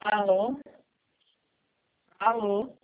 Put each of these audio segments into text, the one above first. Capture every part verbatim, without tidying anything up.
Alô? Alô?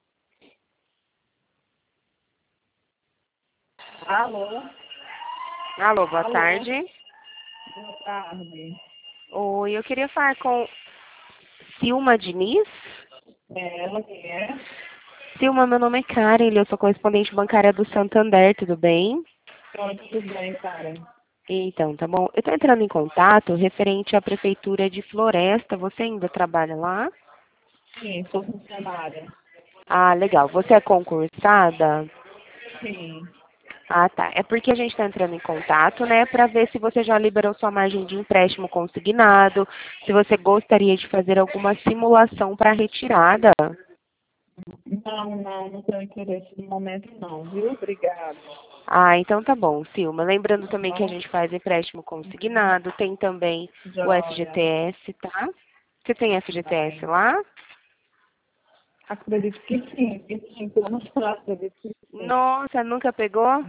Alô? Alô, boa Alô? tarde. Boa tarde. Oi, eu queria falar com Silma Diniz. É ela que é? Silma, meu nome é Karen, eu sou correspondente bancária do Santander, tudo bem? Pronto, tudo bem, cara. Então, tá bom. Eu estou entrando em contato referente à Prefeitura de Floresta. Você ainda trabalha lá? Sim, sou funcionária. Ah, legal. Você é concursada? Sim. Ah, tá. É porque a gente está entrando em contato, né, para ver se você já liberou sua margem de empréstimo consignado, se você gostaria de fazer alguma simulação para retirada. Não, não, não tenho interesse no momento não, viu? Obrigada. Ah, então tá bom, Silma. Lembrando Tá também que a bom? gente faz empréstimo consignado, tem também o Joia. F G T S, tá? Você tem F G T S Vai. lá? Acredito que sim, que sim, pelo menos eu acredito que sim. Nossa, nunca pegou?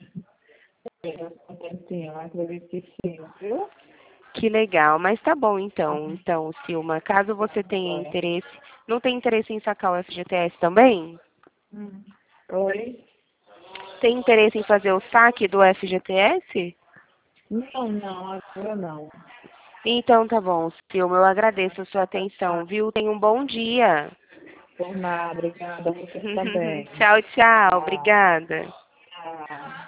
Sim, eu acredito que sim, viu? Que legal, mas tá bom então. Então, Silma, caso você tenha Joia. interesse, não tem interesse em sacar o F G T S também? Hum. Oi? Tem interesse em fazer o saque do F G T S? Não, não, agora não. Então tá bom, Silma, eu agradeço a sua Tá. atenção, viu? Tenha um bom dia. Por nada, obrigada, você também. Tchau, tchau. Tchau. Obrigada. Tchau.